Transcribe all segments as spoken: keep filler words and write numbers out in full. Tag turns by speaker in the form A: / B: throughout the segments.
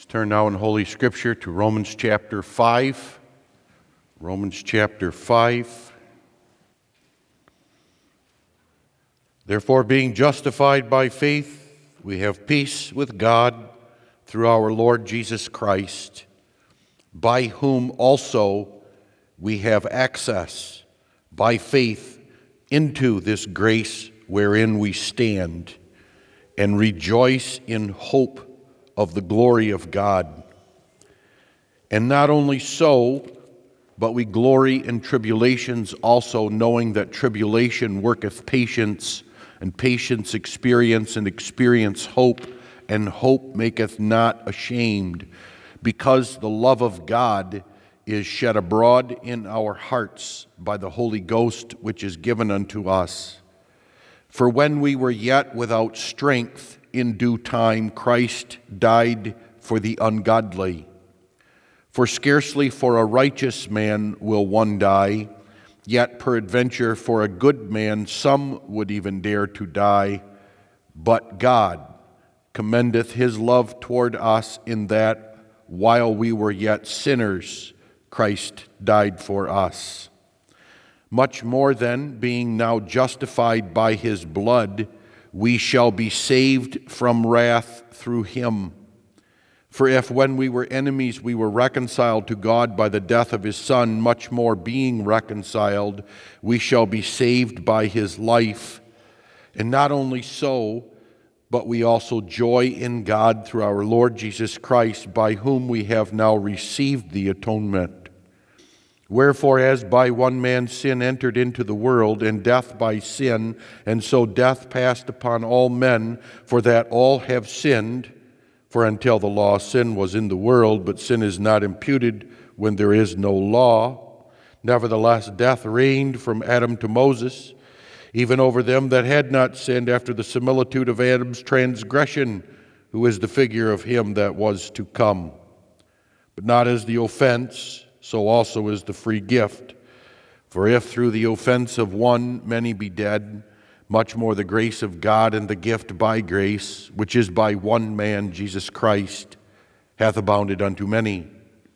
A: Turn now in Holy Scripture to Romans chapter five. Romans chapter five. Therefore, being justified by faith, we have peace with God through our Lord Jesus Christ, by whom also we have access by faith into this grace wherein we stand, and rejoice in hope of the glory of God. And not only so, but we glory in tribulations also, knowing that tribulation worketh patience, and patience experience, and experience hope, and hope maketh not ashamed, because the love of God is shed abroad in our hearts by the Holy Ghost, which is given unto us. For when we were yet without strength, in due time Christ died for the ungodly. For scarcely for a righteous man will one die, yet peradventure for a good man some would even dare to die. But God commendeth his love toward us, in that while we were yet sinners, Christ died for us. Much more then, being now justified by his blood, we shall be saved from wrath through him. For if when we were enemies we were reconciled to God by the death of his Son, much more being reconciled, we shall be saved by his life. And not only so, but we also joy in God through our Lord Jesus Christ, by whom we have now received the atonement. Wherefore, as by one man sin entered into the world, and death by sin, and so death passed upon all men, for that all have sinned. For until the law, sin was in the world, but sin is not imputed when there is no law. Nevertheless, death reigned from Adam to Moses, even over them that had not sinned, after the similitude of Adam's transgression, who is the figure of him that was to come. But not as the offense, so also is the free gift. For if through the offense of one many be dead, much more the grace of God and the gift by grace, which is by one man, Jesus Christ, hath abounded unto many.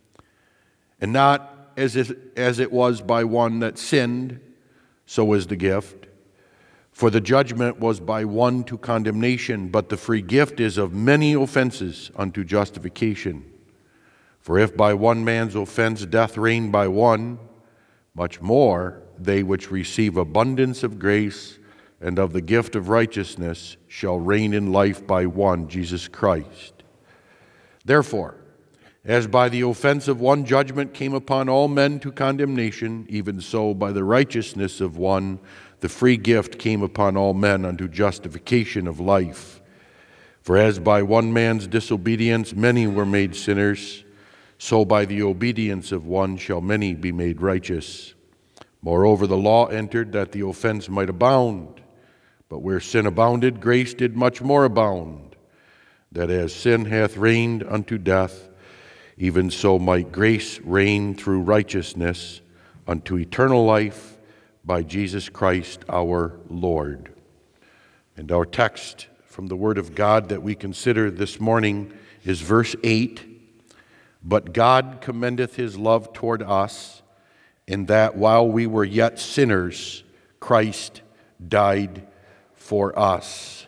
A: And not as if, as it was by one that sinned, so is the gift. For the judgment was by one to condemnation, but the free gift is of many offenses unto justification. For if by one man's offense death reigned by one, much more they which receive abundance of grace and of the gift of righteousness shall reign in life by one, Jesus Christ. Therefore, as by the offense of one judgment came upon all men to condemnation, even so by the righteousness of one the free gift came upon all men unto justification of life. For as by one man's disobedience many were made sinners, so by the obedience of one shall many be made righteous. Moreover, the law entered that the offense might abound. But where sin abounded, grace did much more abound, that as sin hath reigned unto death, even so might grace reign through righteousness unto eternal life by Jesus Christ our Lord. And our text from the Word of God that we consider this morning is verse eight. But God commendeth his love toward us, in that while we were yet sinners, Christ died for us.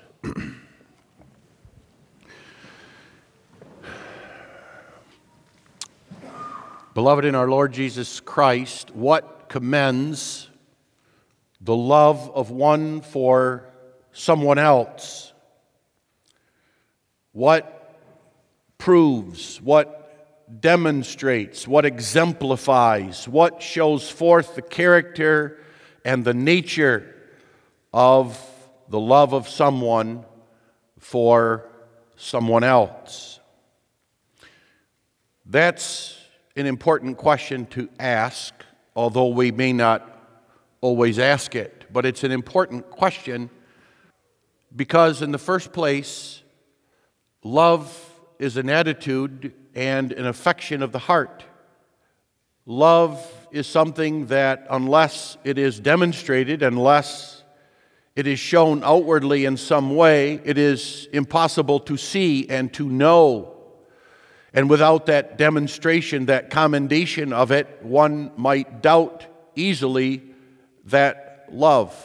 A: Beloved in our Lord Jesus Christ, what commends the love of one for someone else? What proves, what demonstrates, what exemplifies, what shows forth the character and the nature of the love of someone for someone else? That's an important question to ask, although we may not always ask it. But it's an important question because, in the first place, love is an attitude and an affection of the heart. Love is something that, unless it is demonstrated, unless it is shown outwardly in some way, it is impossible to see and to know. And without that demonstration, that commendation of it, one might doubt easily that love.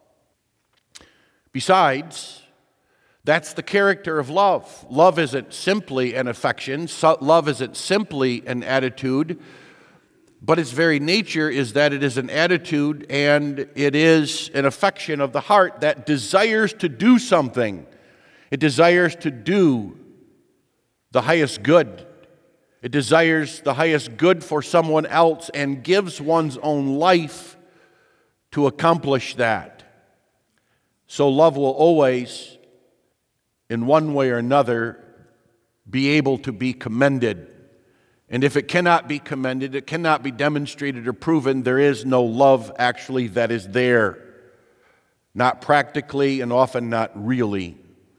A: Besides, that's the character of love. Love isn't simply an affection. Love isn't simply an attitude. But its very nature is that it is an attitude and it is an affection of the heart that desires to do something. It desires to do the highest good. It desires the highest good for someone else and gives one's own life to accomplish that. So love will always, in one way or another, be able to be commended. And if it cannot be commended, it cannot be demonstrated or proven, there is no love actually that is there. Not practically and often not really.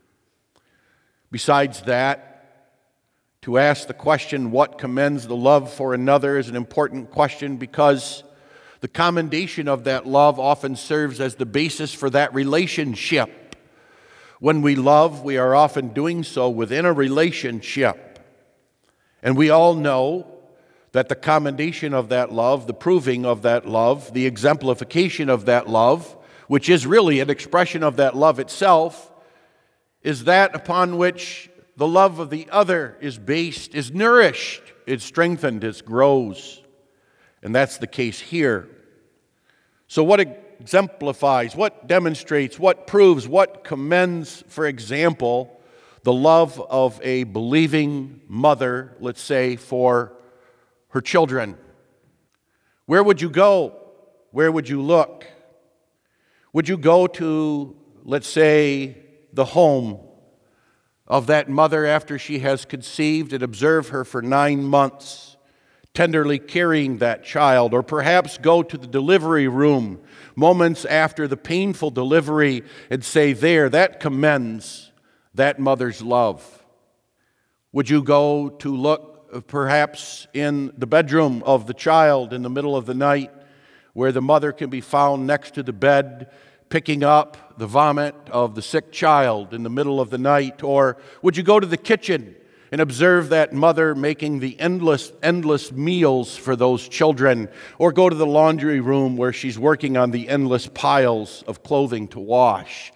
A: Besides that, to ask the question, what commends the love for another, is an important question because the commendation of that love often serves as the basis for that relationship. When we love, we are often doing so within a relationship. And we all know that the commendation of that love, the proving of that love, the exemplification of that love, which is really an expression of that love itself, is that upon which the love of the other is based, is nourished, is strengthened, it grows. And that's the case here. So what exemplifies, what demonstrates, what proves, what commends, for example, the love of a believing mother, let's say, for her children? Where would you go? Where would you look? Would you go to, let's say, the home of that mother after she has conceived and observe her for nine months, tenderly carrying that child, or perhaps go to the delivery room moments after the painful delivery and say, there, that commends that mother's love? Would you go to look perhaps in the bedroom of the child in the middle of the night where the mother can be found next to the bed picking up the vomit of the sick child in the middle of the night? Or would you go to the kitchen and observe that mother making the endless, endless meals for those children? Or go to the laundry room where she's working on the endless piles of clothing to wash?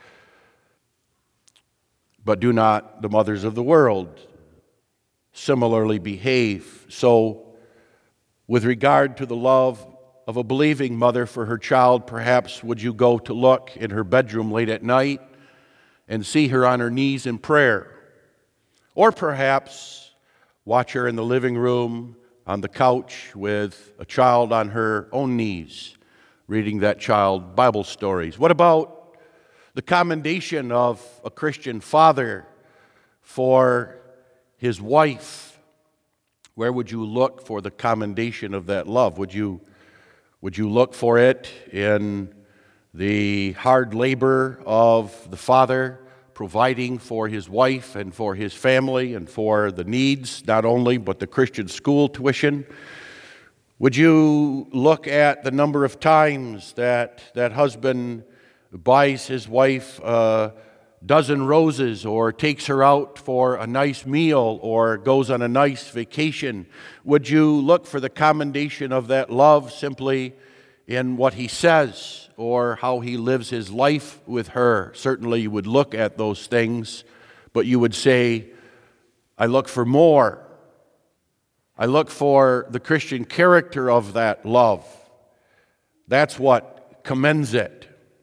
A: But do not the mothers of the world similarly behave? So, with regard to the love of a believing mother for her child, perhaps would you go to look in her bedroom late at night and see her on her knees in prayer? Or perhaps watch her in the living room on the couch with a child on her own knees, reading that child Bible stories. What about the commendation of a Christian father for his wife? Where would you look for the commendation of that love? Would you, would you look for it in the hard labor of the father providing for his wife and for his family and for the needs, not only, but the Christian school tuition? Would you look at the number of times that that husband buys his wife a dozen roses, or takes her out for a nice meal, or goes on a nice vacation? Would you look for the commendation of that love simply in what he says or how he lives his life with her? Certainly you would look at those things, but you would say, I look for more. I look for the Christian character of that love. That's what commends it.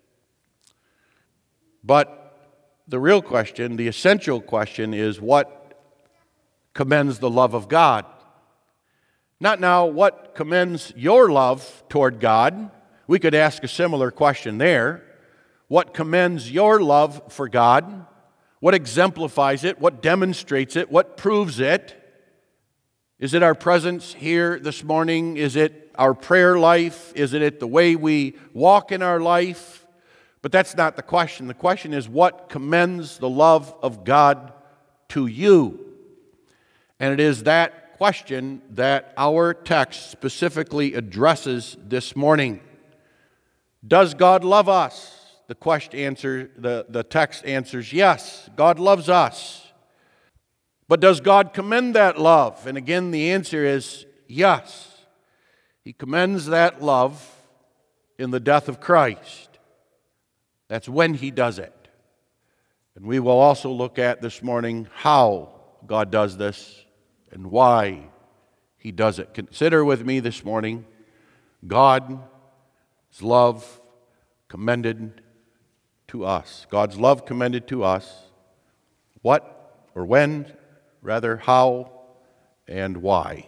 A: But the real question, the essential question, is what commends the love of God? Not now what commends your love toward God. We could ask a similar question there. What commends your love for God? What exemplifies it? What demonstrates it? What proves it? Is it our presence here this morning? Is it our prayer life? Is it the way we walk in our life? But that's not the question. The question is, what commends the love of God to you? And it is that question that our text specifically addresses this morning. Does God love us? The question answer, the, the text answers yes, God loves us. But does God commend that love? And again, the answer is yes. He commends that love in the death of Christ. That's when He does it. And we will also look at this morning how God does this and why He does it. Consider with me this morning God's love commended to us. God's love commended to us. What or when, rather, how and why.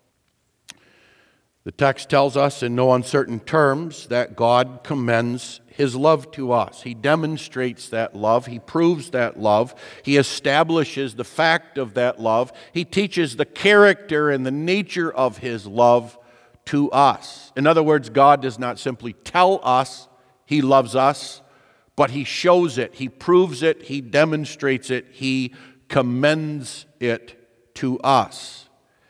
A: The text tells us in no uncertain terms that God commends His love to us. He demonstrates that love. He proves that love. He establishes the fact of that love. He teaches the character and the nature of His love to us. In other words, God does not simply tell us He loves us, but He shows it. He proves it. He demonstrates it. He commends it to us.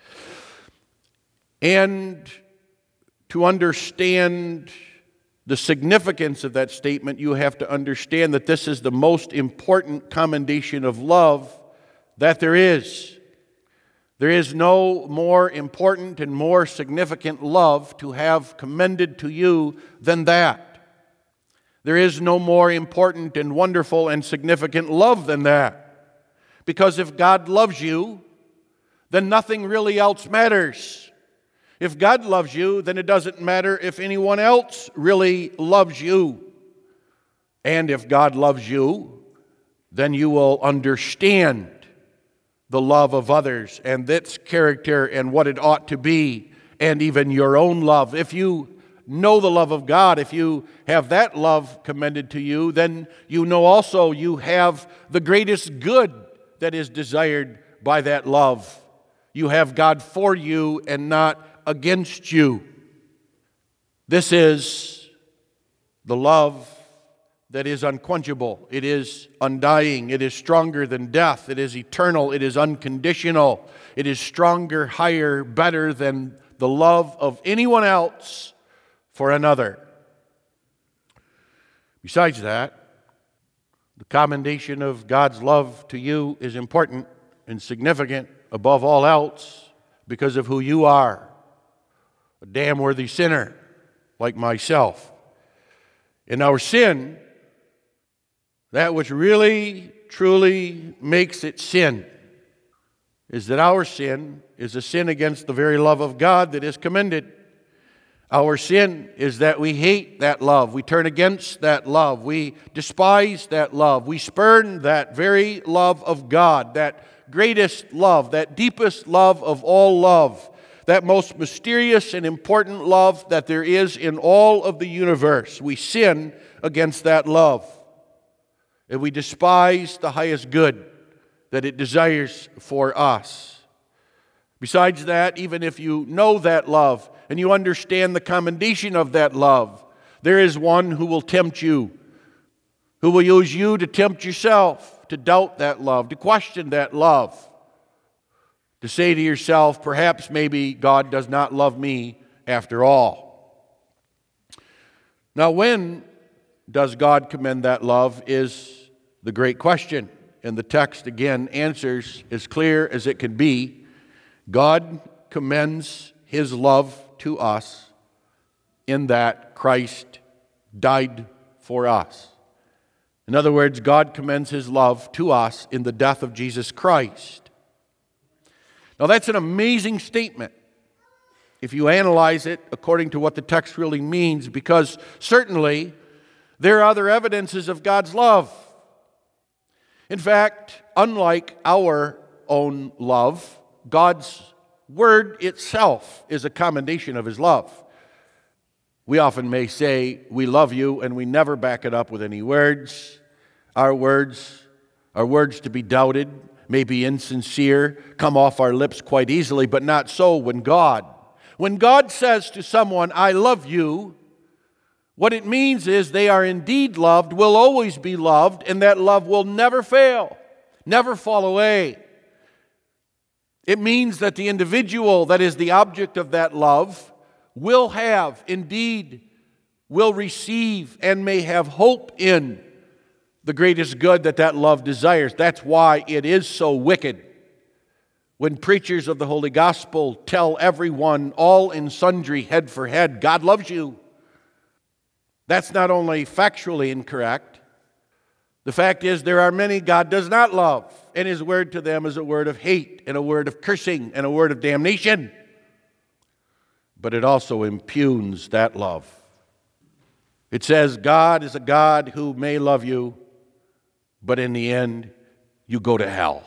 A: And to understand the significance of that statement, you have to understand that this is the most important commendation of love that there is. There is no more important and more significant love to have commended to you than that. There is no more important and wonderful and significant love than that. Because if God loves you, then nothing really else matters. If God loves you, then it doesn't matter if anyone else really loves you. And if God loves you, then you will understand the love of others and its character and what it ought to be, and even your own love. If you know the love of God, if you have that love commended to you, then you know also you have the greatest good that is desired by that love. You have God for you and not against you. This is the love that is unquenchable. It is undying. It is stronger than death. It is eternal. It is unconditional. It is stronger, higher, better than the love of anyone else for another. Besides that, the commendation of God's love to you is important and significant above all else because of who you are. A damn worthy sinner like myself. In our sin, that which really, truly makes it sin is that our sin is a sin against the very love of God that is commended. Our sin is that we hate that love. We turn against that love. We despise that love. We spurn that very love of God, that greatest love, that deepest love of all love, that most mysterious and important love that there is in all of the universe. We sin against that love. And we despise the highest good that it desires for us. Besides that, even if you know that love and you understand the commendation of that love, there is one who will tempt you, who will use you to tempt yourself, to doubt that love, to question that love, to say to yourself, perhaps maybe God does not love me after all. Now, when does God commend that love is the great question. And the text, again, answers as clear as it can be. God commends His love to us in that Christ died for us. In other words, God commends His love to us in the death of Jesus Christ. Now, that's an amazing statement if you analyze it according to what the text really means, because certainly there are other evidences of God's love. In fact, unlike our own love, God's word itself is a commendation of His love. We often may say, we love you, and we never back it up with any words. Our words are words to be doubted, may be insincere, come off our lips quite easily, but not so when God. When God says to someone, I love you, what it means is they are indeed loved, will always be loved, and that love will never fail, never fall away. It means that the individual that is the object of that love will have, indeed, will receive, and may have hope in the greatest good that that love desires. That's why it is so wicked When preachers of the Holy Gospel tell everyone, all in sundry, head for head, God loves you, that's not only factually incorrect. The fact is there are many God does not love, and His word to them is a word of hate and a word of cursing and a word of damnation. But it also impugns that love. It says God is a God who may love you, but in the end, you go to hell.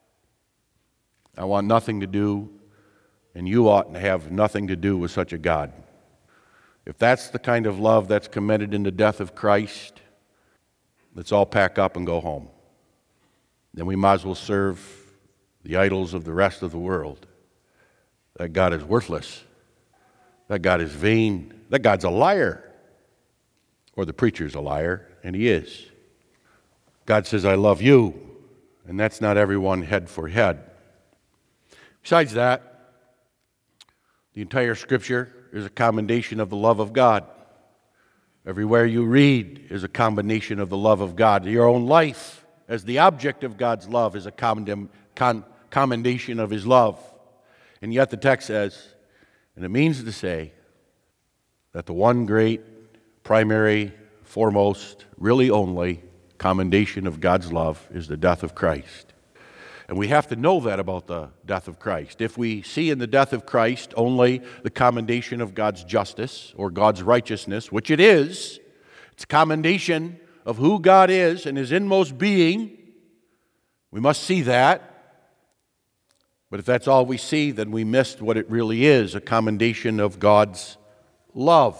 A: I want nothing to do, and you ought to have nothing to do with such a God. If that's the kind of love that's commended in the death of Christ, let's all pack up and go home. Then we might as well serve the idols of the rest of the world. That God is worthless. That God is vain. That God's a liar. Or the preacher's a liar, and he is. God says, I love you, and that's not everyone head for head. Besides that, the entire Scripture is a commendation of the love of God. Everywhere you read is a combination of the love of God. Your own life, as the object of God's love, is a condemn, con, commendation of His love. And yet the text says, and it means to say, that the one great, primary, foremost, really only commendation of God's love is the death of Christ. And we have to know that about the death of Christ. If we see in the death of Christ only the commendation of God's justice or God's righteousness, which it is, it's a commendation of who God is and His inmost being, we must see that. But if that's all we see, then we missed what it really is, a commendation of God's love.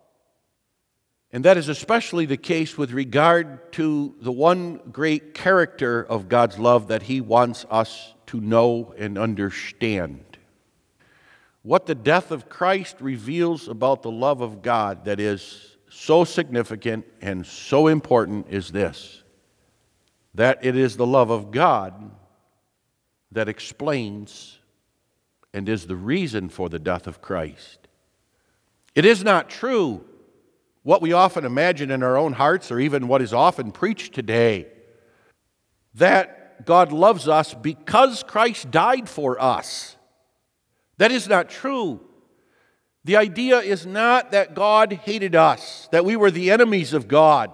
A: And that is especially the case with regard to the one great character of God's love that He wants us to know and understand. What the death of Christ reveals about the love of God that is so significant and so important is this, that it is the love of God that explains and is the reason for the death of Christ. It is not true what we often imagine in our own hearts, or even what is often preached today, that God loves us because Christ died for us. That is not true. The idea is not that God hated us, that we were the enemies of God,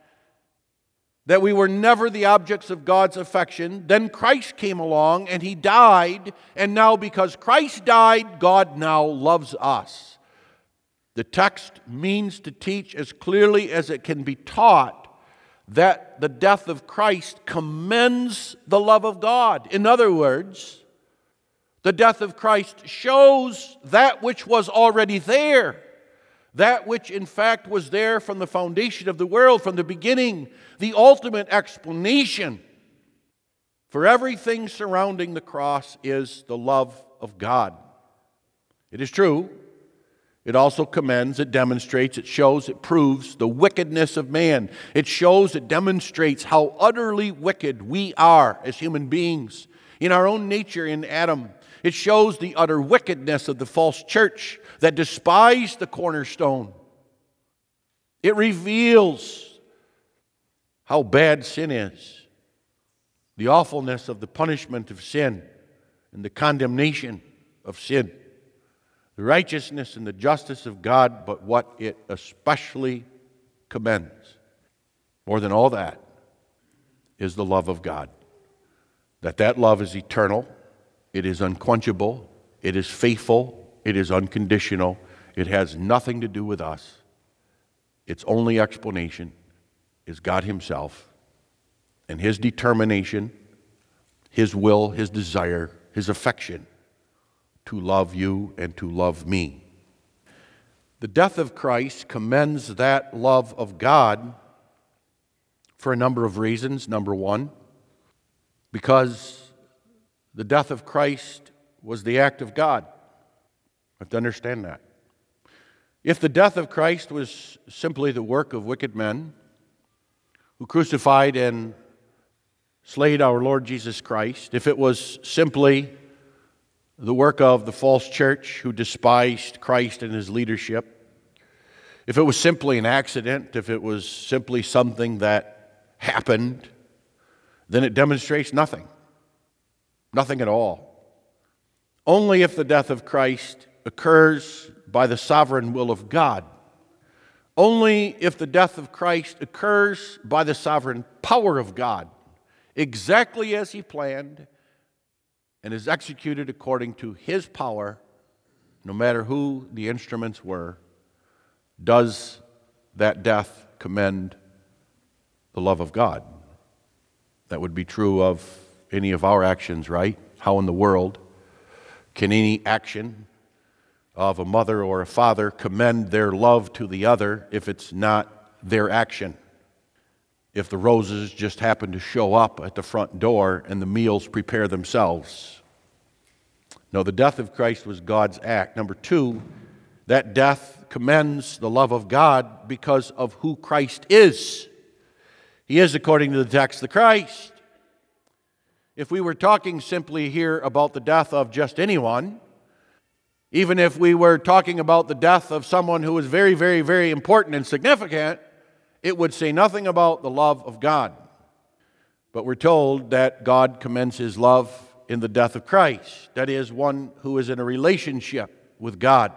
A: that we were never the objects of God's affection. Then Christ came along and He died, and now because Christ died, God now loves us. The text means to teach as clearly as it can be taught that the death of Christ commends the love of God. In other words, the death of Christ shows that which was already there, that which in fact was there from the foundation of the world, from the beginning, the ultimate explanation for everything surrounding the cross is the love of God. It is true. It also commends, it demonstrates, it shows, it proves the wickedness of man. It shows, it demonstrates how utterly wicked we are as human beings in our own nature in Adam. It shows the utter wickedness of the false church that despised the cornerstone. It reveals how bad sin is, the awfulness of the punishment of sin and the condemnation of sin. The righteousness and the justice of God, but what it especially commends, more than all that, is the love of God. That that love is eternal, it is unquenchable, it is faithful, it is unconditional, it has nothing to do with us. Its only explanation is God Himself and His determination, His will, His desire, His affection to love you and to love me. The death of Christ commends that love of God for a number of reasons. Number one, because the death of Christ was the act of God. You have to understand that. If the death of Christ was simply the work of wicked men who crucified and slayed our Lord Jesus Christ, if it was simply the work of the false church who despised Christ and His leadership, if it was simply an accident, if it was simply something that happened, then it demonstrates nothing. Nothing at all. only if the death of Christ occurs by the sovereign will of God. Only if the death of Christ occurs by the sovereign power of God, exactly as He planned, and is executed according to His power, no matter who the instruments were, does that death commend the love of God. That would be true of any of our actions, right? How in the world can any action of a mother or a father commend their love to the other if it's not their action? If the roses just happen to show up at the front door and the meals prepare themselves. No, the death of Christ was God's act. Number two, that death commends the love of God because of who Christ is. He is, according to the text, the Christ. If we were talking simply here about the death of just anyone, even if we were talking about the death of someone who was very, very, very important and significant, it would say nothing about the love of God. But we're told that God commends His love in the death of Christ. That is, one who is in a relationship with God.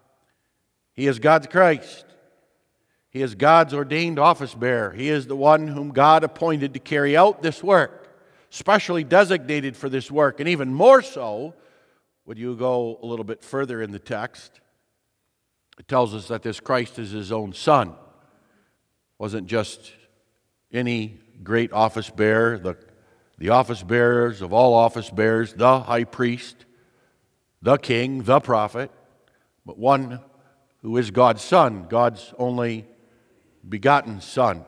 A: He is God's Christ. He is God's ordained office bearer. He is the one whom God appointed to carry out this work, specially designated for this work. And even more so, would you go a little bit further in the text, it tells us that this Christ is His own Son. Wasn't just any great office bearer, the, the office bearers of all office bearers, the high priest, the king, the prophet, but one who is God's Son, God's only begotten Son.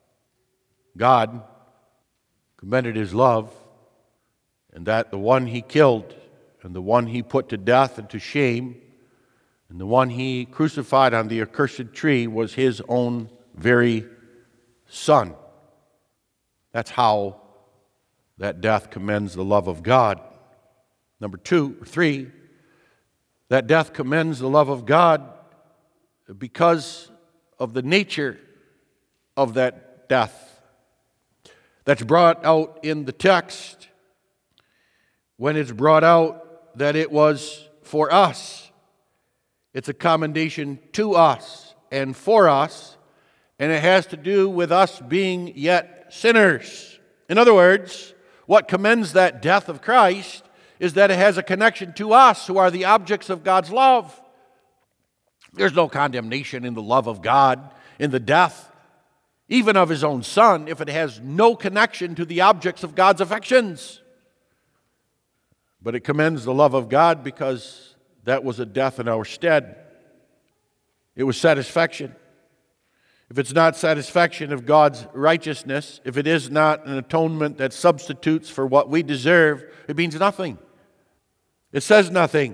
A: God commended His love, and that the one He killed, and the one He put to death and to shame, and the one He crucified on the accursed tree was His own very Son. That's how that death commends the love of God. Number two, or three, that death commends the love of God because of the nature of that death. That's brought out in the text when it's brought out that it was for us. It's a commendation to us and for us, and it has to do with us being yet sinners. In other words, what commends that death of Christ is that it has a connection to us who are the objects of God's love. There's no condemnation in the love of God, in the death, even of His own Son, if it has no connection to the objects of God's affections. But it commends the love of God because that was a death in our stead. It was satisfaction. If it's not satisfaction of God's righteousness, if it is not an atonement that substitutes for what we deserve, it means nothing. It says nothing.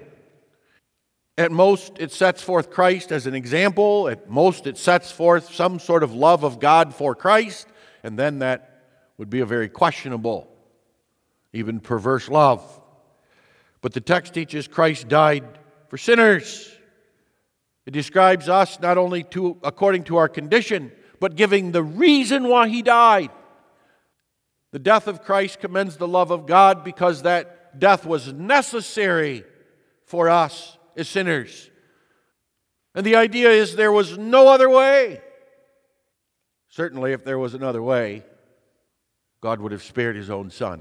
A: At most, it sets forth Christ as an example. At most, it sets forth some sort of love of God for Christ, and then that would be a very questionable, even perverse love. But the text teaches Christ died for sinners. It describes us not only to, according to our condition, but giving the reason why He died. The death of Christ commends the love of God because that death was necessary for us as sinners. And the idea is there was no other way. Certainly, if there was another way, God would have spared His own Son.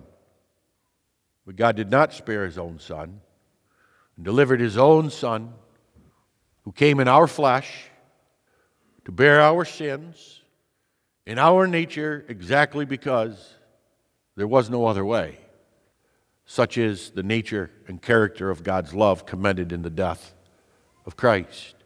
A: But God did not spare His own Son and delivered His own Son, who came in our flesh to bear our sins in our nature exactly because there was no other way. Such is the nature and character of God's love commended in the death of Christ.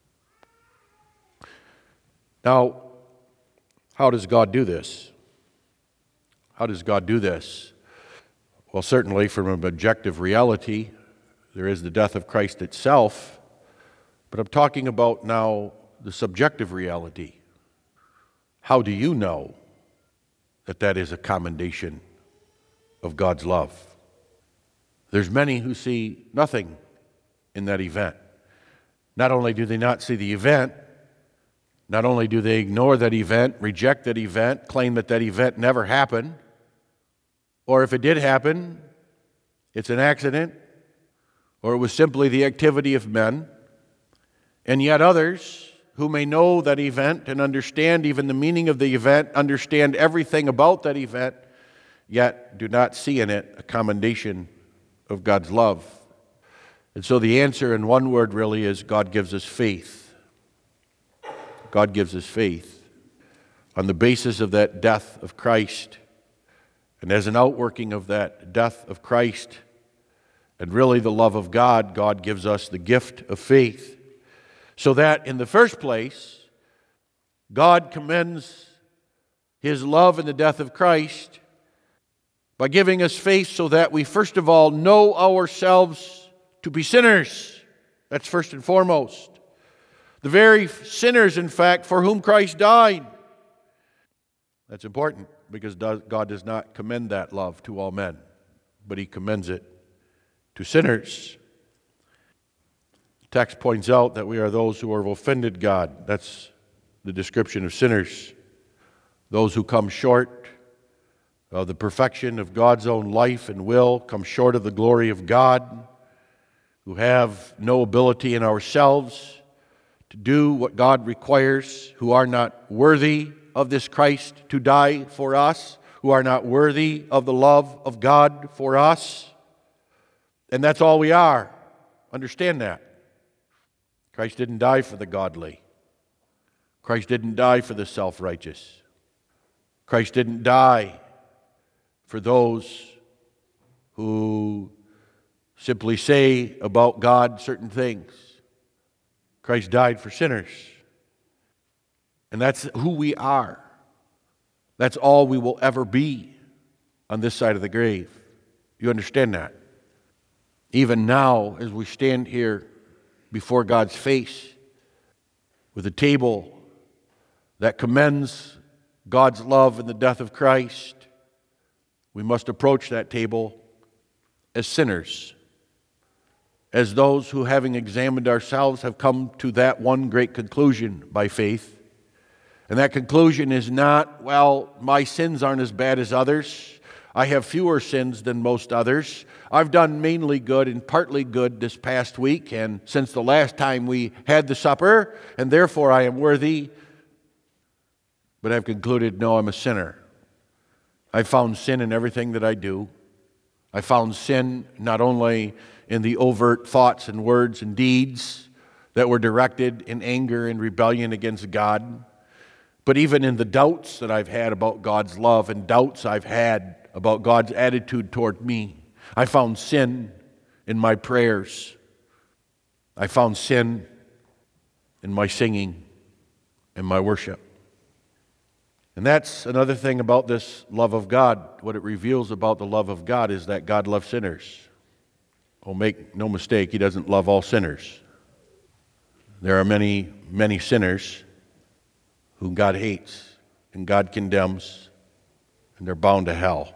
A: Now, how does God do this? How does God do this? Well, certainly from an objective reality, there is the death of Christ itself. But I'm talking about now the subjective reality. How do you know that that is a commendation of God's love? There's many who see nothing in that event. Not only do they not see the event, not only do they ignore that event, reject that event, claim that that event never happened, or if it did happen, it's an accident, or it was simply the activity of men. And yet others who may know that event and understand even the meaning of the event, understand everything about that event, yet do not see in it a commendation of God's love. And so the answer in one word really is God gives us faith. God gives us faith on the basis of that death of Christ. And as an outworking of that death of Christ and really the love of God, God gives us the gift of faith. So that in the first place, God commends His love in the death of Christ by giving us faith so that we first of all know ourselves to be sinners. That's first and foremost. The very sinners, in fact, for whom Christ died. That's important because God does not commend that love to all men, but He commends it to sinners. The text points out that we are those who have offended God. That's the description of sinners. Those who come short of the perfection of God's own life and will, come short of the glory of God, who have no ability in ourselves to do what God requires, who are not worthy of this Christ to die for us, who are not worthy of the love of God for us. And that's all we are. Understand that. Christ didn't die for the godly. Christ didn't die for the self-righteous. Christ didn't die for those who simply say about God certain things. Christ died for sinners. And that's who we are. That's all we will ever be on this side of the grave. You understand that? Even now, as we stand here before God's face with a table that commends God's love in the death of Christ, we must approach that table as sinners, as those who, having examined ourselves, have come to that one great conclusion by faith. And that conclusion is not, well, my sins aren't as bad as others. I have fewer sins than most others. I've done mainly good and partly good this past week and since the last time we had the supper, and therefore I am worthy. But I've concluded, no, I'm a sinner. I found sin in everything that I do. I found sin not only in the overt thoughts and words and deeds that were directed in anger and rebellion against God, but even in the doubts that I've had about God's love and doubts I've had about God's attitude toward me. I found sin in my prayers. I found sin in my singing and my worship. And that's another thing about this love of God. What it reveals about the love of God is that God loves sinners. Oh, make no mistake, He doesn't love all sinners. There are many, many sinners whom God hates and God condemns, and they're bound to hell.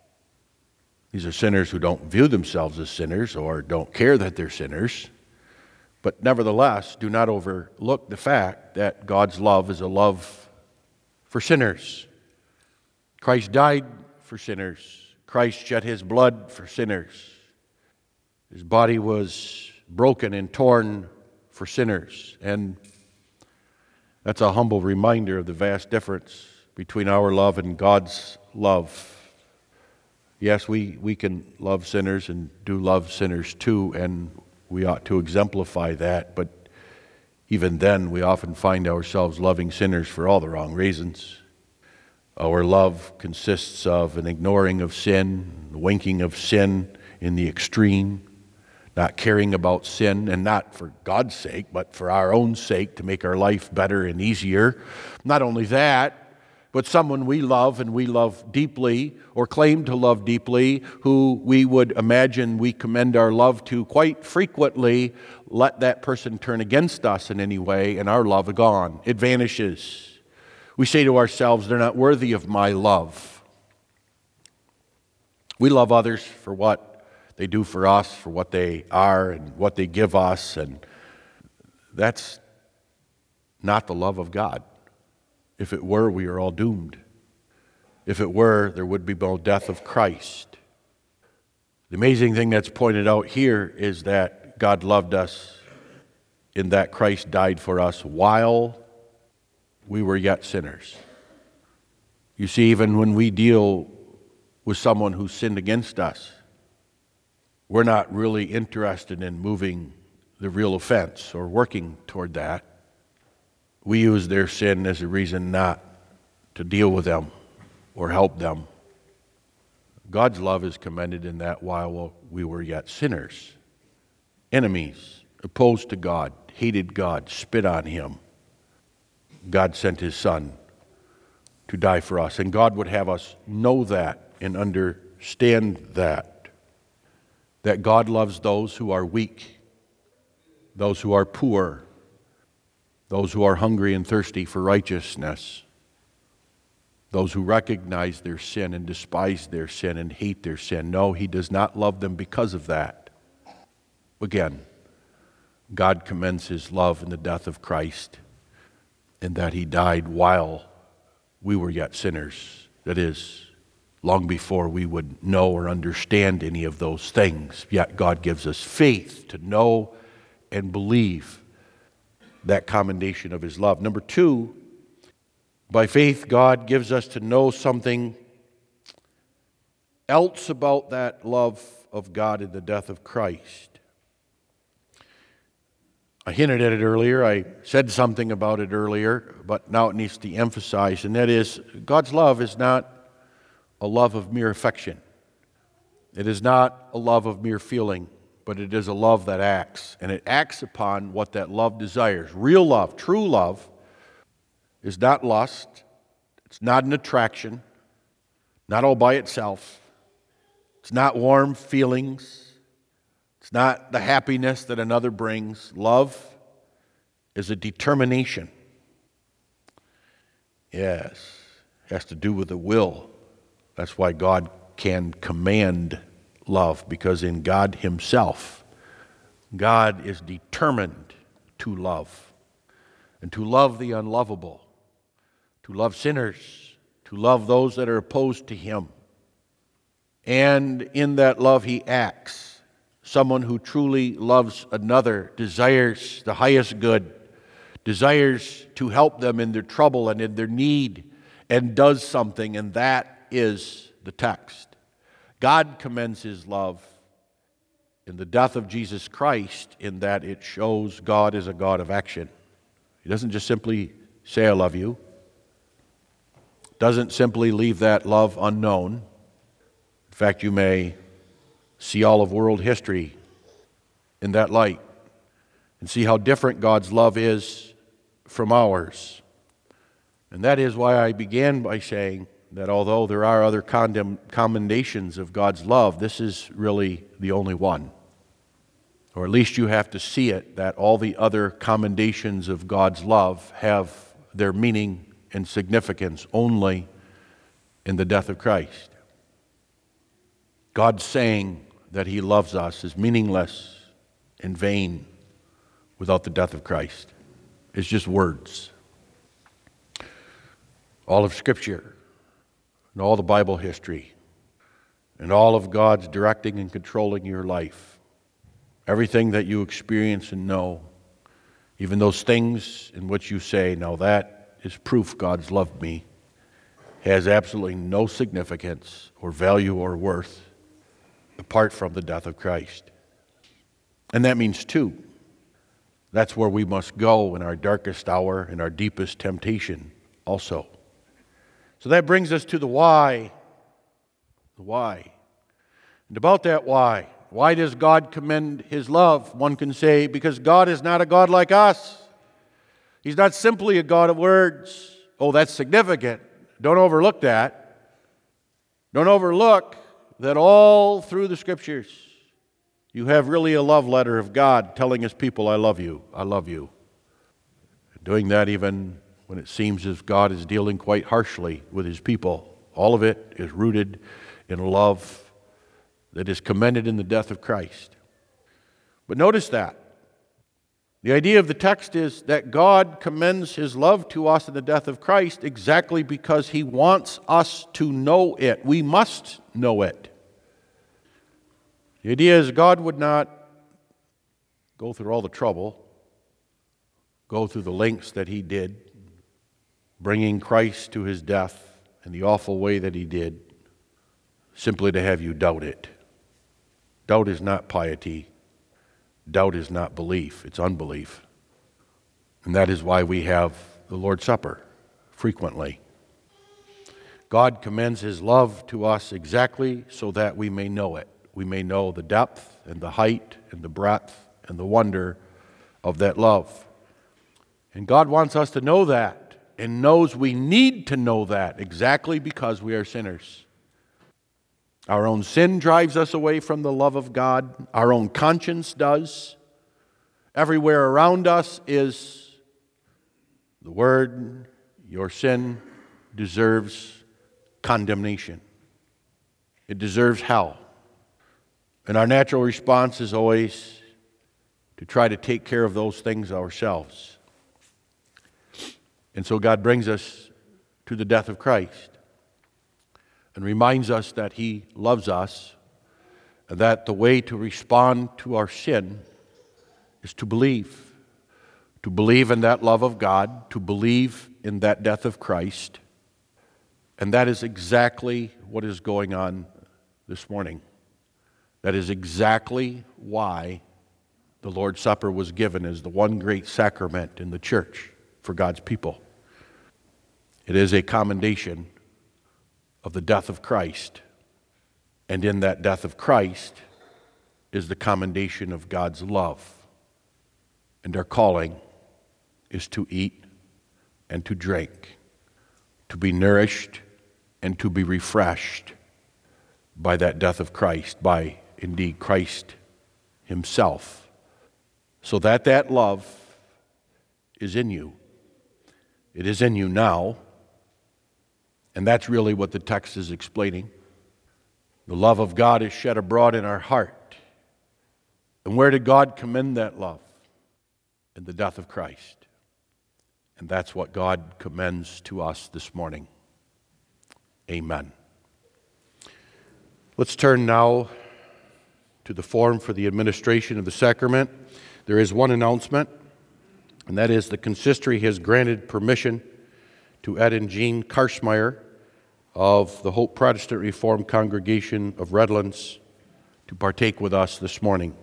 A: These are sinners who don't view themselves as sinners or don't care that they're sinners, but nevertheless do not overlook the fact that God's love is a love for sinners. Christ died for sinners. Christ shed His blood for sinners. His body was broken and torn for sinners. And that's a humble reminder of the vast difference between our love and God's love. Yes, we, we can love sinners and do love sinners too, and we ought to exemplify that, but even then we often find ourselves loving sinners for all the wrong reasons. Our love consists of an ignoring of sin, winking of sin in the extreme, not caring about sin, and not for God's sake, but for our own sake to make our life better and easier. Not only that, but someone we love and we love deeply or claim to love deeply, who we would imagine we commend our love to, quite frequently let that person turn against us in any way and our love is gone. It vanishes. We say to ourselves, they're not worthy of my love. We love others for what they do for us, for what they are and what they give us, and that's not the love of God. If it were, we are all doomed. If it were, there would be no death of Christ. The amazing thing that's pointed out here is that God loved us in that Christ died for us while we were yet sinners. You see, even when we deal with someone who sinned against us, we're not really interested in moving the real offense or working toward that. We use their sin as a reason not to deal with them or help them. God's love is commended in that while we were yet sinners, enemies, opposed to God, hated God, spit on Him, God sent His Son to die for us. And God would have us know that and understand that, that God loves those who are weak, those who are poor, those who are hungry and thirsty for righteousness, those who recognize their sin and despise their sin and hate their sin. No, He does not love them because of that. Again, God commends His love in the death of Christ, in that He died while we were yet sinners. That is, long before we would know or understand any of those things. Yet God gives us faith to know and believe that commendation of His love. Number two, by faith, God gives us to know something else about that love of God in the death of Christ. I hinted at it earlier, I said something about it earlier, but now it needs to be emphasized, and that is, God's love is not a love of mere affection. It is not a love of mere feeling, but it is a love that acts, and it acts upon what that love desires. Real love, true love, is not lust, it's not an attraction, not all by itself, it's not warm feelings, it's not the happiness that another brings. Love is a determination. Yes, it has to do with the will. That's why God can command love, because in God Himself, God is determined to love, and to love the unlovable, to love sinners, to love those that are opposed to Him. And in that love He acts. Someone who truly loves another desires the highest good, desires to help them in their trouble and in their need, and does something, and that is the text. God commends His love in the death of Jesus Christ, in that it shows God is a God of action. He doesn't just simply say, I love you. Doesn't simply leave that love unknown. In fact, you may see all of world history in that light and see how different God's love is from ours. And that is why I began by saying that although there are other condemn, commendations of God's love, this is really the only one. Or at least you have to see it, that all the other commendations of God's love have their meaning and significance only in the death of Christ. God saying that He loves us is meaningless and vain without the death of Christ. It's just words. All of Scripture and all the Bible history and all of God's directing and controlling your life, everything that you experience and know, even those things in which you say, now that is proof God's loved me, has absolutely no significance or value or worth apart from the death of Christ. And that means two. That's where we must go in our darkest hour, in our deepest temptation also. So that brings us to the why. The why. And about that why. Why does God commend His love? One can say, because God is not a God like us. He's not simply a God of words. Oh, that's significant. Don't overlook that. Don't overlook that all through the Scriptures, you have really a love letter of God telling His people, I love you, I love you. Doing that even when it seems as God is dealing quite harshly with His people. All of it is rooted in a love that is commended in the death of Christ. But notice that. The idea of the text is that God commends His love to us in the death of Christ exactly because He wants us to know it. We must know it. The idea is God would not go through all the trouble, go through the lengths that he did, bringing Christ to his death in the awful way that he did, simply to have you doubt it. Doubt is not piety. Doubt is not belief. It's unbelief. And that is why we have the Lord's Supper frequently. God commends his love to us exactly so that we may know it. We may know the depth and the height and the breadth and the wonder of that love. And God wants us to know that, and knows we need to know that exactly because we are sinners. Our own sin drives us away from the love of God. Our own conscience does. Everywhere around us is the word, your sin deserves condemnation. It deserves hell. And our natural response is always to try to take care of those things ourselves. And so God brings us to the death of Christ and reminds us that he loves us, and that the way to respond to our sin is to believe. To believe in that love of God, to believe in that death of Christ. And that is exactly what is going on this morning. That is exactly why the Lord's Supper was given as the one great sacrament in the church for God's people. It is a commendation of the death of Christ. And in that death of Christ is the commendation of God's love. And our calling is to eat and to drink, to be nourished and to be refreshed by that death of Christ, by indeed Christ himself, so that that love is in you. It is in you now, and that's really what the text is explaining. The love of God is shed abroad in our heart. And where did God commend that love? In the death of Christ. And that's what God commends to us this morning. Amen. Let's turn now to the form for the administration of the sacrament. There is one announcement, and that is the consistory has granted permission to Ed and Jean Karschmeyer of the Hope Protestant Reformed Congregation of Redlands to partake with us this morning.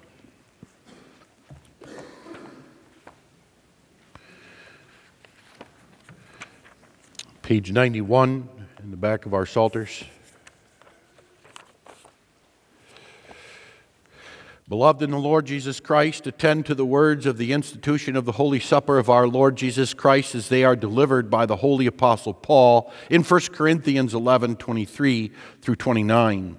A: Page ninety-one in the back of our Psalters. Beloved in the Lord Jesus Christ, attend to the words of the institution of the Holy Supper of our Lord Jesus Christ as they are delivered by the Holy Apostle Paul in First Corinthians eleven, twenty-three through twenty-nine.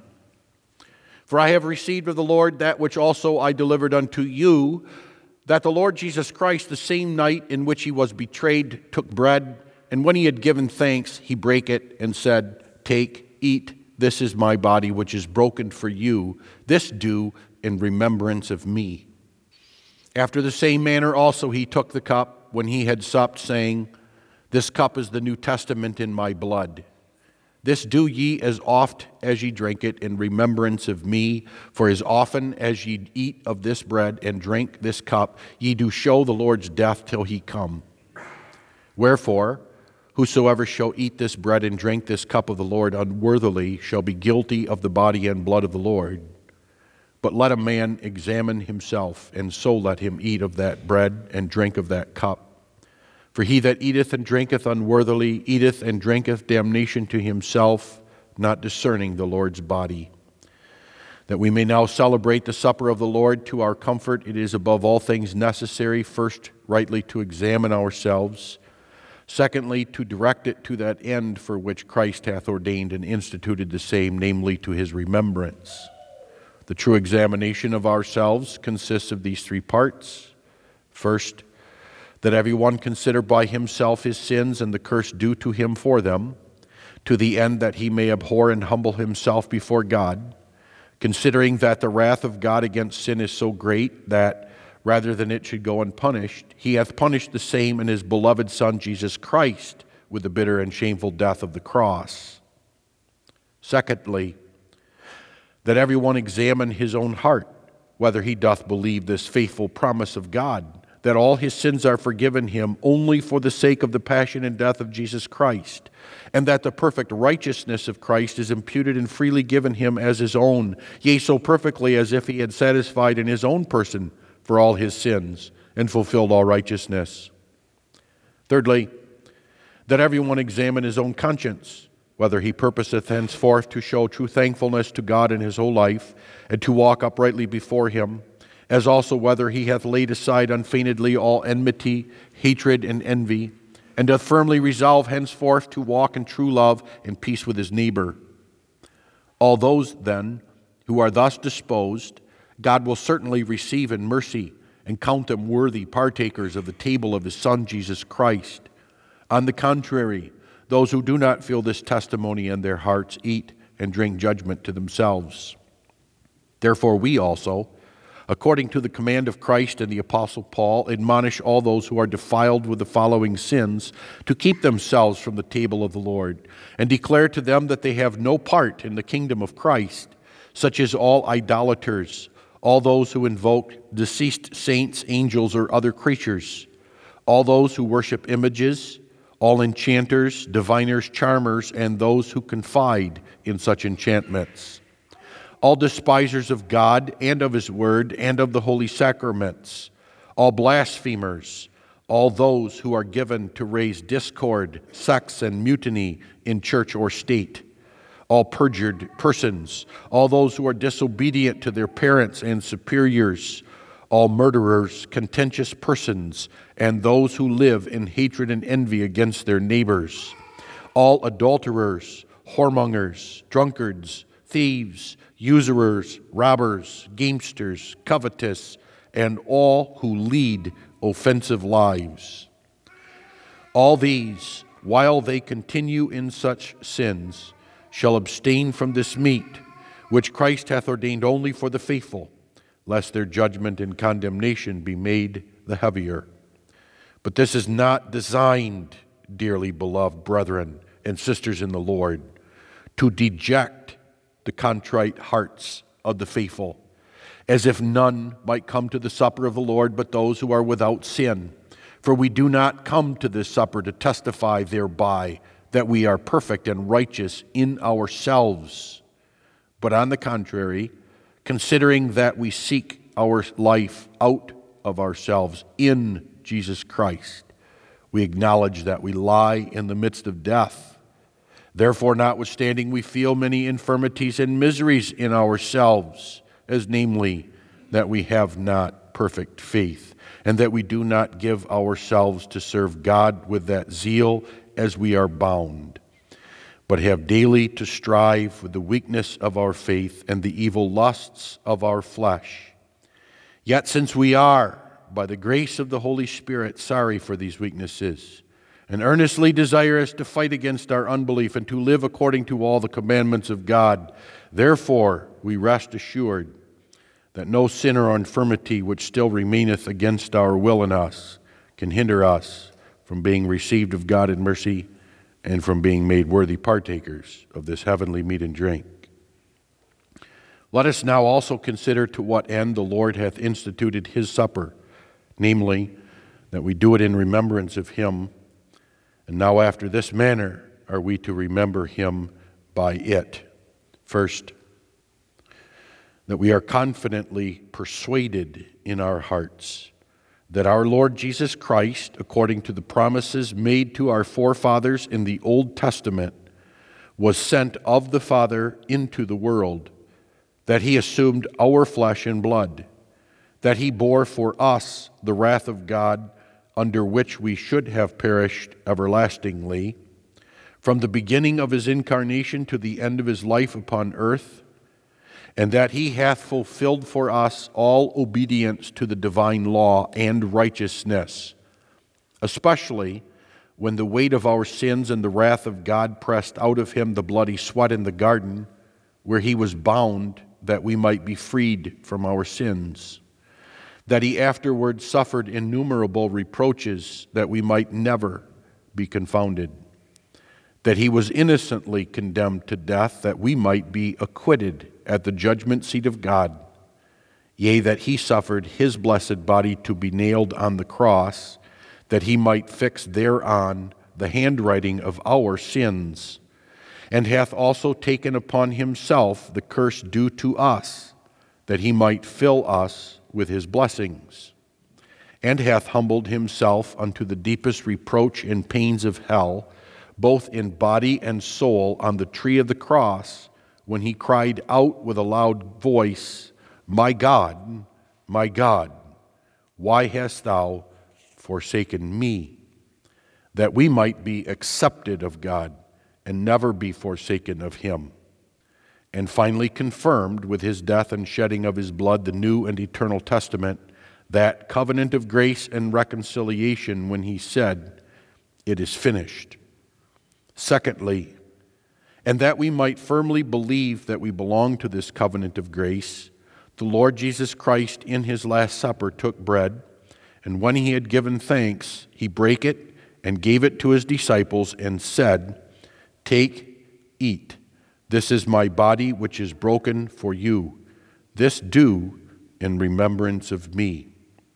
A: For I have received of the Lord that which also I delivered unto you, that the Lord Jesus Christ, the same night in which he was betrayed, took bread, and when he had given thanks, he brake it and said, Take, eat, this is my body, which is broken for you. This do in remembrance of me. After the same manner also he took the cup when he had supped, saying, This cup is the New Testament in my blood. This do ye as oft as ye drink it in remembrance of me. For as often as ye eat of this bread and drink this cup, ye do show the Lord's death till he come. Wherefore, whosoever shall eat this bread and drink this cup of the Lord unworthily shall be guilty of the body and blood of the Lord. But let a man examine himself, and so let him eat of that bread and drink of that cup. For he that eateth and drinketh unworthily eateth and drinketh damnation to himself, not discerning the Lord's body. That we may now celebrate the supper of the Lord to our comfort, it is above all things necessary, first, rightly to examine ourselves, secondly, to direct it to that end for which Christ hath ordained and instituted the same, namely to his remembrance. The true examination of ourselves consists of these three parts. First, that every one consider by himself his sins and the curse due to him for them, to the end that he may abhor and humble himself before God, considering that the wrath of God against sin is so great that, rather than it should go unpunished, he hath punished the same in his beloved Son, Jesus Christ, with the bitter and shameful death of the cross. Secondly, that everyone examine his own heart, whether he doth believe this faithful promise of God, that all his sins are forgiven him only for the sake of the passion and death of Jesus Christ, and that the perfect righteousness of Christ is imputed and freely given him as his own, yea, so perfectly as if he had satisfied in his own person for all his sins and fulfilled all righteousness. Thirdly, that everyone examine his own conscience, whether he purposeth henceforth to show true thankfulness to God in his whole life, and to walk uprightly before him, as also whether he hath laid aside unfeignedly all enmity, hatred, and envy, and doth firmly resolve henceforth to walk in true love and peace with his neighbor. All those, then, who are thus disposed, God will certainly receive in mercy and count them worthy partakers of the table of his Son, Jesus Christ. On the contrary, those who do not feel this testimony in their hearts eat and drink judgment to themselves. Therefore we also, according to the command of Christ and the Apostle Paul, admonish all those who are defiled with the following sins to keep themselves from the table of the Lord, and declare to them that they have no part in the kingdom of Christ, such as all idolaters, all those who invoke deceased saints, angels, or other creatures, all those who worship images, all enchanters, diviners, charmers, and those who confide in such enchantments, all despisers of God and of his word and of the holy sacraments, all blasphemers, all those who are given to raise discord, sects, and mutiny in church or state, all perjured persons, all those who are disobedient to their parents and superiors, all murderers, contentious persons, and those who live in hatred and envy against their neighbors, all adulterers, whoremongers, drunkards, thieves, usurers, robbers, gamesters, covetous, and all who lead offensive lives. All these, while they continue in such sins, shall abstain from this meat, which Christ hath ordained only for the faithful, lest their judgment and condemnation be made the heavier. But this is not designed, dearly beloved brethren and sisters in the Lord, to deject the contrite hearts of the faithful, as if none might come to the supper of the Lord but those who are without sin. For we do not come to this supper to testify thereby that we are perfect and righteous in ourselves, but on the contrary, considering that we seek our life out of ourselves in Jesus Christ, we acknowledge that we lie in the midst of death. Therefore, notwithstanding we feel many infirmities and miseries in ourselves, as namely, that we have not perfect faith, and that we do not give ourselves to serve God with that zeal as we are bound, but have daily to strive with the weakness of our faith and the evil lusts of our flesh. Yet since we are, by the grace of the Holy Spirit, sorry for these weaknesses, and earnestly desirous to fight against our unbelief and to live according to all the commandments of God, therefore we rest assured that no sin or infirmity which still remaineth against our will in us can hinder us from being received of God in mercy and from being made worthy partakers of this heavenly meat and drink. Let us now also consider to what end the Lord hath instituted his supper, namely, that we do it in remembrance of him, and now after this manner are we to remember him by it. First, that we are confidently persuaded in our hearts that our Lord Jesus Christ, according to the promises made to our forefathers in the Old Testament, was sent of the Father into the world, that he assumed our flesh and blood, that he bore for us the wrath of God, under which we should have perished everlastingly, from the beginning of his incarnation to the end of his life upon earth, and that he hath fulfilled for us all obedience to the divine law and righteousness, especially when the weight of our sins and the wrath of God pressed out of him the bloody sweat in the garden, where he was bound that we might be freed from our sins, that he afterward suffered innumerable reproaches that we might never be confounded, that he was innocently condemned to death that we might be acquitted at the judgment seat of God, yea, that he suffered his blessed body to be nailed on the cross, that he might fix thereon the handwriting of our sins, and hath also taken upon himself the curse due to us, that he might fill us with his blessings, and hath humbled himself unto the deepest reproach and pains of hell, both in body and soul, on the tree of the cross, when he cried out with a loud voice, My God, my God, why hast thou forsaken me? That we might be accepted of God and never be forsaken of him. And finally confirmed with his death and shedding of his blood the new and eternal testament, that covenant of grace and reconciliation, when he said, It is finished. Secondly, and that we might firmly believe that we belong to this covenant of grace, the Lord Jesus Christ in his last supper took bread, and when he had given thanks, he brake it and gave it to his disciples and said, Take, eat. This is my body which is broken for you. This do in remembrance of me.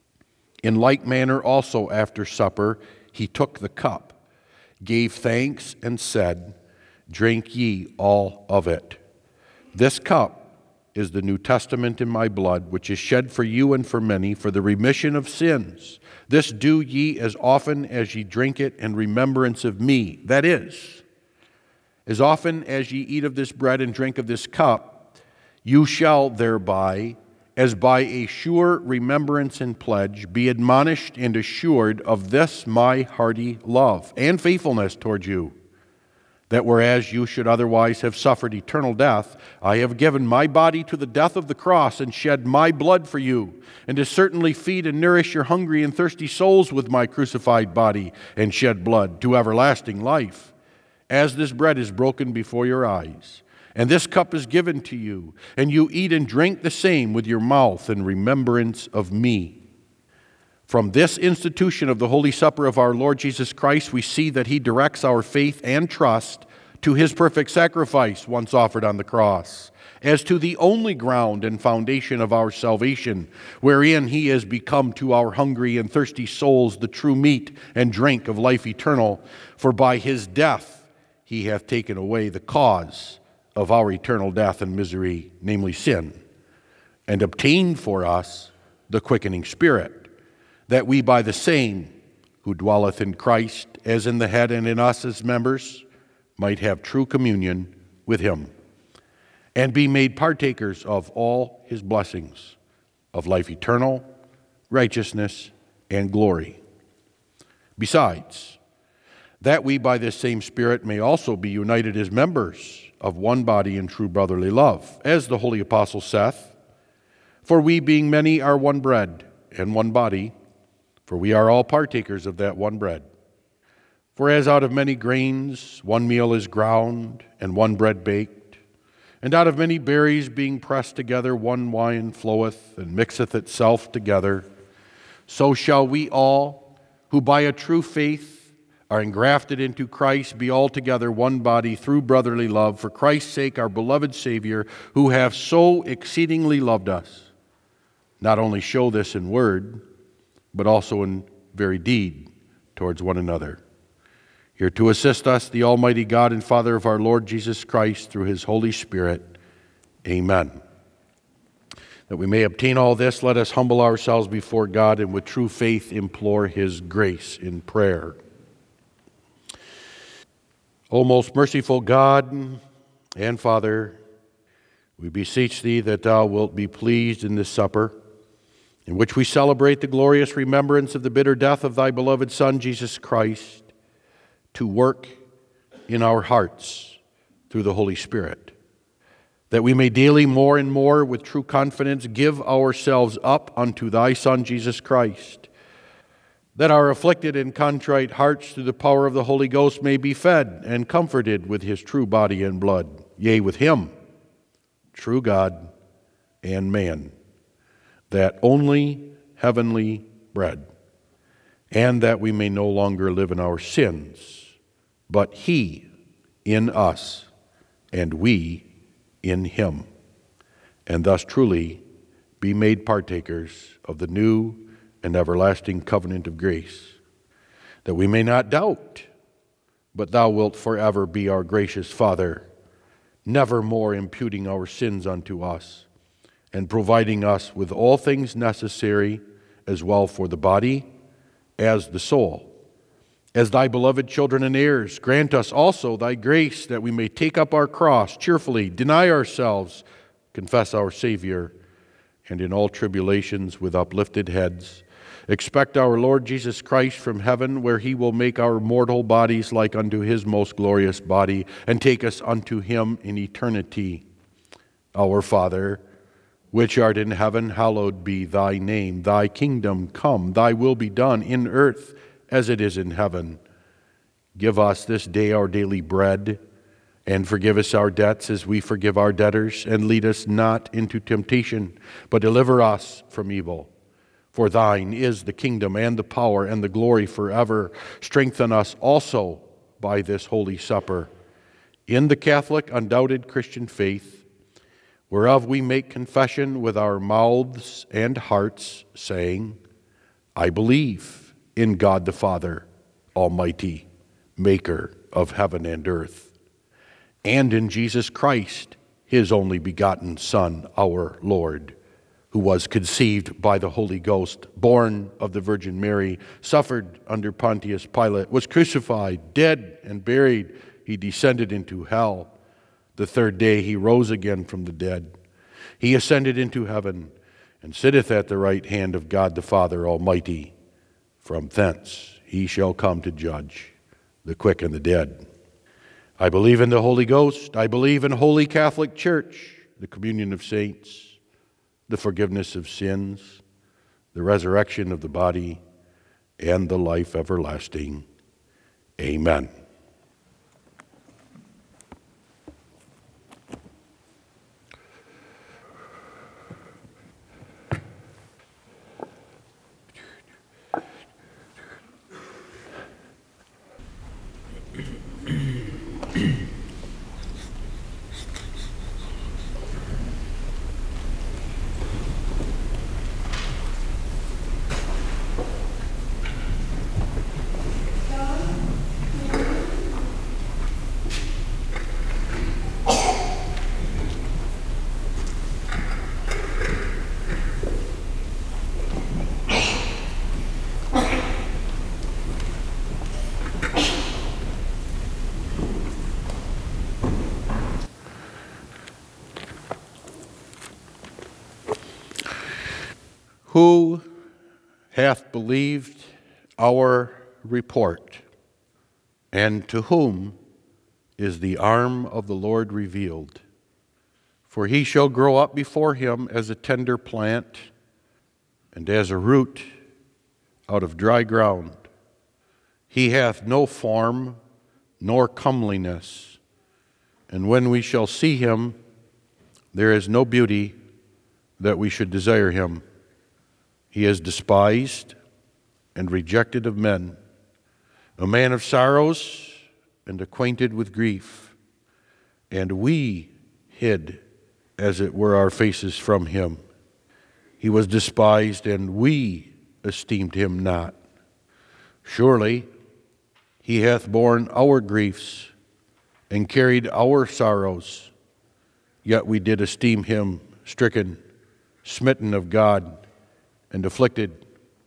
A: In like manner also after supper he took the cup, gave thanks, and said, Drink ye all of it. This cup is the New Testament in my blood, which is shed for you and for many for the remission of sins. This do ye as often as ye drink it in remembrance of me. That is, as often as ye eat of this bread and drink of this cup, you shall thereby, as by a sure remembrance and pledge, be admonished and assured of this my hearty love and faithfulness toward you, that whereas you should otherwise have suffered eternal death, I have given my body to the death of the cross and shed my blood for you, and to certainly feed and nourish your hungry and thirsty souls with my crucified body and shed blood to everlasting life. As this bread is broken before your eyes, and this cup is given to you, and you eat and drink the same with your mouth in remembrance of me. From this institution of the Holy Supper of our Lord Jesus Christ, we see that he directs our faith and trust to his perfect sacrifice once offered on the cross, as to the only ground and foundation of our salvation, wherein he has become to our hungry and thirsty souls the true meat and drink of life eternal. For by his death he hath taken away the cause of our eternal death and misery, namely sin, and obtained for us the quickening Spirit, that we by the same, who dwelleth in Christ as in the head and in us as members, might have true communion with him, and be made partakers of all his blessings of life eternal, righteousness, and glory. Besides, that we by this same Spirit may also be united as members of one body in true brotherly love, as the holy apostle saith, For we being many are one bread and one body, for we are all partakers of that one bread. For as out of many grains one meal is ground, and one bread baked, and out of many berries being pressed together one wine floweth, and mixeth itself together, so shall we all, who by a true faith are engrafted into Christ, be altogether one body through brotherly love, for Christ's sake, our beloved Savior, who hath so exceedingly loved us, not only show this in word, but also in very deed towards one another. Here to assist us, the Almighty God and Father of our Lord Jesus Christ, through his Holy Spirit. Amen. That we may obtain all this, let us humble ourselves before God and with true faith implore his grace in prayer. O most merciful God and Father, we beseech thee that thou wilt be pleased in this supper, in which we celebrate the glorious remembrance of the bitter death of thy beloved Son, Jesus Christ, to work in our hearts through the Holy Spirit, that we may daily more and more with true confidence give ourselves up unto thy Son, Jesus Christ, that our afflicted and contrite hearts through the power of the Holy Ghost may be fed and comforted with his true body and blood, yea, with him, true God and man, that only heavenly bread, and that we may no longer live in our sins, but he in us, and we in him. and thus truly be made partakers of the new and everlasting covenant of grace, that we may not doubt, but thou wilt forever be our gracious Father, never more imputing our sins unto us, and providing us with all things necessary, as well for the body as the soul. As thy beloved children and heirs, grant us also thy grace, that we may take up our cross cheerfully, deny ourselves, confess our Savior, and in all tribulations with uplifted heads, expect our Lord Jesus Christ from heaven, where he will make our mortal bodies like unto his most glorious body, and take us unto him in eternity. Our Father, which art in heaven, hallowed be thy name. Thy kingdom come, thy will be done in earth as it is in heaven. Give us this day our daily bread, and forgive us our debts as we forgive our debtors, and lead us not into temptation, but deliver us from evil. For thine is the kingdom and the power and the glory forever. Strengthen us also by this holy supper in the Catholic undoubted Christian faith, whereof we make confession with our mouths and hearts, saying, I believe in God the Father Almighty, maker of heaven and earth, and in Jesus Christ, his only begotten Son, our Lord, who was conceived by the Holy Ghost, born of the Virgin Mary, suffered under Pontius Pilate, was crucified, dead, and buried. He descended into hell. The third day he rose again from the dead. He ascended into heaven, and sitteth at the right hand of God the Father Almighty. From thence he shall come to judge the quick and the dead. I believe in the Holy Ghost. I believe in Holy Catholic Church, the communion of saints, the forgiveness of sins, the resurrection of the body, and the life everlasting. Amen. Who hath believed our report, and to whom is the arm of the Lord revealed? For he shall grow up before him as a tender plant, and as a root out of dry ground. He hath no form nor comeliness, and when we shall see him, there is no beauty that we should desire him. He is despised and rejected of men, a man of sorrows and acquainted with grief. And we hid, as it were, our faces from him. He was despised, and we esteemed him not. Surely he hath borne our griefs and carried our sorrows, yet we did esteem him stricken, smitten of God, and afflicted.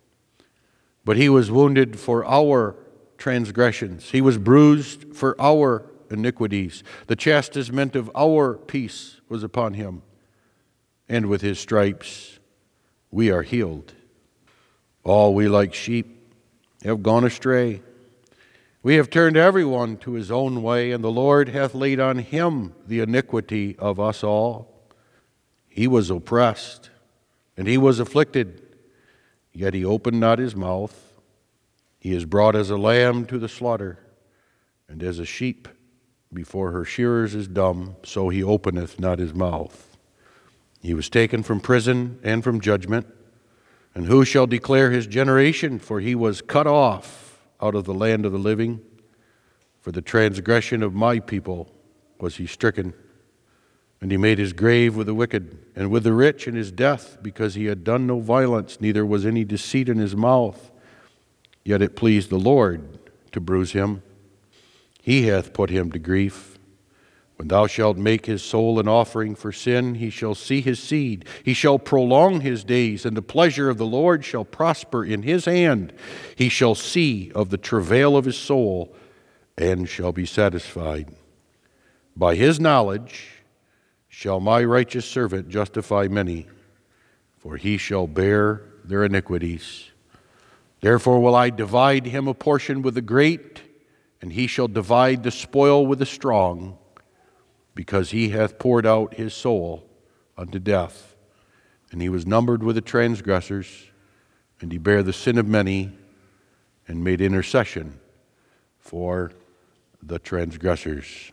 A: But he was wounded for our transgressions. He was bruised for our iniquities. The chastisement of our peace was upon him, and with his stripes we are healed. All we like sheep have gone astray. We have turned everyone to his own way, and the Lord hath laid on him the iniquity of us all. He was oppressed, and he was afflicted, yet he opened not his mouth. He is brought as a lamb to the slaughter, and as a sheep before her shearers is dumb, so he openeth not his mouth. He was taken from prison and from judgment, and who shall declare his generation? For he was cut off out of the land of the living. For the transgression of my people was he stricken. And he made his grave with the wicked and with the rich in his death, because he had done no violence, neither was any deceit in his mouth. Yet it pleased the Lord to bruise him. He hath put him to grief. When thou shalt make his soul an offering for sin, he shall see his seed. He shall prolong his days, and the pleasure of the Lord shall prosper in his hand. He shall see of the travail of his soul, and shall be satisfied. By his knowledge shall my righteous servant justify many, for he shall bear their iniquities. Therefore will I divide him a portion with the great, and he shall divide the spoil with the strong, because he hath poured out his soul unto death. And he was numbered with the transgressors, and he bare the sin of many, and made intercession for the transgressors.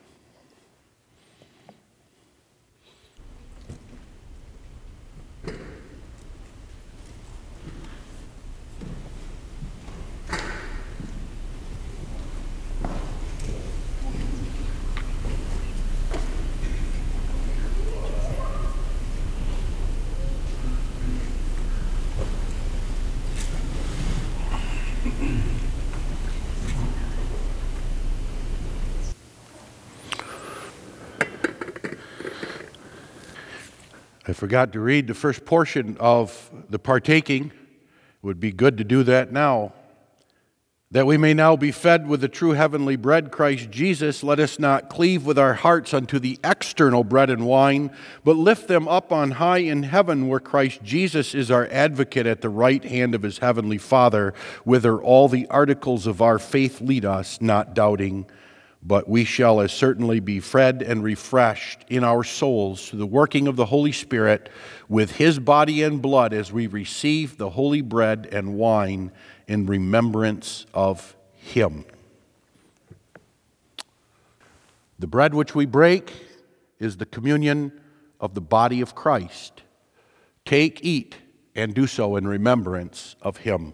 A: I forgot to read the first portion of the partaking. It would be good to do that now. That we may now be fed with the true heavenly bread, Christ Jesus, let us not cleave with our hearts unto the external bread and wine, but lift them up on high in heaven, where Christ Jesus is our advocate at the right hand of his heavenly Father, whither all the articles of our faith lead us, not doubting. But we shall as certainly be fed and refreshed in our souls through the working of the Holy Spirit with his body and blood, as we receive the holy bread and wine in remembrance of him. The bread which we break is the communion of the body of Christ. Take, eat, and do so in remembrance of him.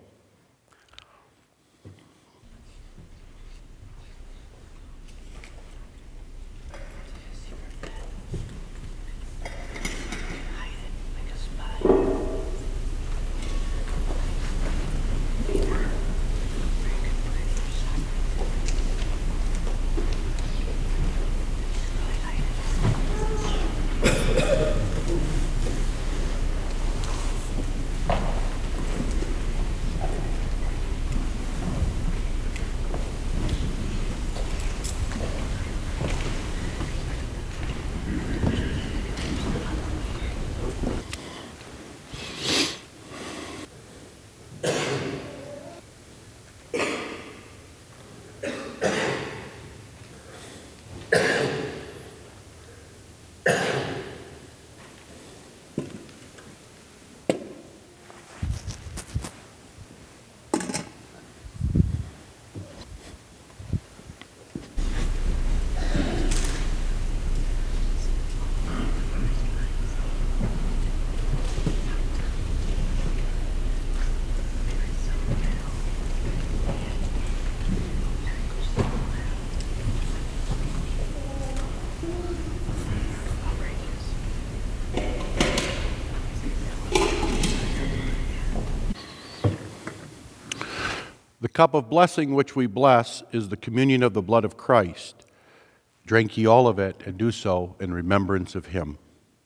A: The cup of blessing which we bless is the communion of the blood of Christ. Drink ye all of it, and do so in remembrance of him.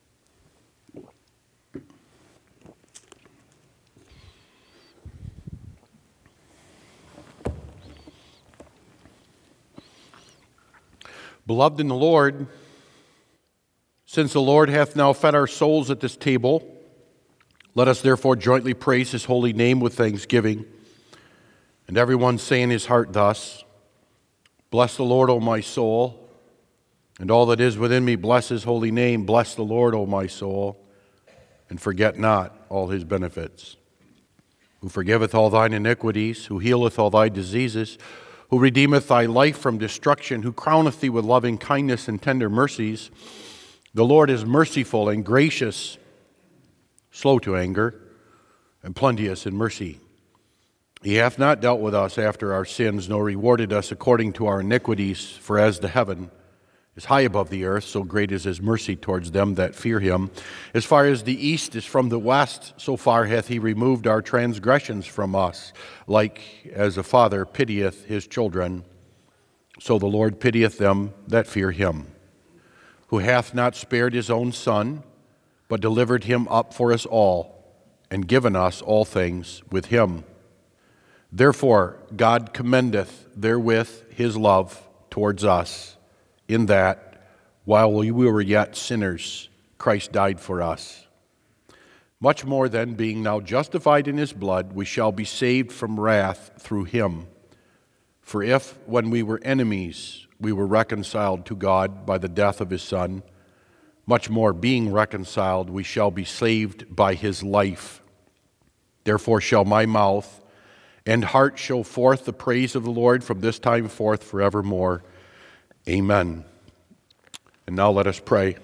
A: Beloved in the Lord, since the Lord hath now fed our souls at this table, let us therefore jointly praise his holy name with thanksgiving. And everyone say in his heart thus, Bless the Lord, O my soul, and all that is within me, bless his holy name. Bless the Lord, O my soul, and forget not all his benefits. Who forgiveth all thine iniquities, who healeth all thy diseases, who redeemeth thy life from destruction, who crowneth thee with loving kindness and tender mercies. The Lord is merciful and gracious, slow to anger, and plenteous in mercy. He hath not dealt with us after our sins, nor rewarded us according to our iniquities. For as the heaven is high above the earth, so great is his mercy towards them that fear him. As far as the east is from the west, so far hath he removed our transgressions from us. Like as a father pitieth his children, so the Lord pitieth them that fear him. Who hath not spared his own Son, but delivered him up for us all, and given us all things with him. Therefore God commendeth therewith his love towards us, in that, while we were yet sinners, Christ died for us. Much more then, being now justified in his blood, we shall be saved from wrath through him. For if, when we were enemies, we were reconciled to God by the death of his Son, much more, being reconciled, we shall be saved by his life. Therefore shall my mouth and heart show forth the praise of the Lord from this time forth forevermore. Amen. And now let us pray.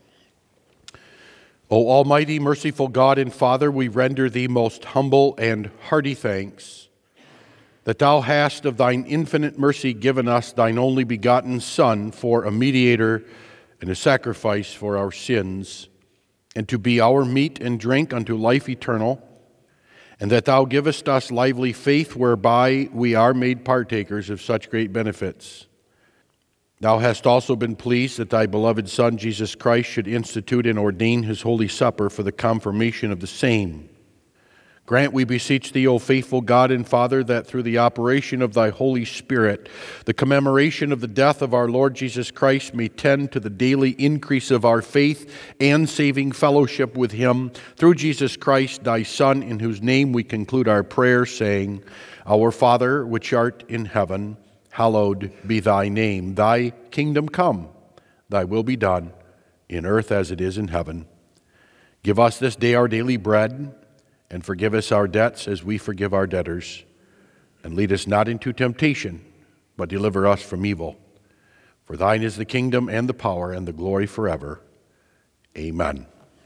A: O almighty, merciful God and Father, we render thee most humble and hearty thanks that thou hast of thine infinite mercy given us thine only begotten Son for a mediator and a sacrifice for our sins, and to be our meat and drink unto life eternal, and that thou givest us lively faith whereby we are made partakers of such great benefits. Thou hast also been pleased that thy beloved Son, Jesus Christ, should institute and ordain his holy supper for the confirmation of the same. Grant, we beseech thee, O faithful God and Father, that through the operation of thy Holy Spirit, the commemoration of the death of our Lord Jesus Christ may tend to the daily increase of our faith and saving fellowship with him, through Jesus Christ, thy Son, in whose name we conclude our prayer, saying, Our Father, which art in heaven, hallowed be thy name. Thy kingdom come, thy will be done, in earth as it is in heaven. Give us this day our daily bread, and forgive us our debts as we forgive our debtors. And lead us not into temptation, but deliver us from evil. For thine is the kingdom and the power and the glory forever. Amen.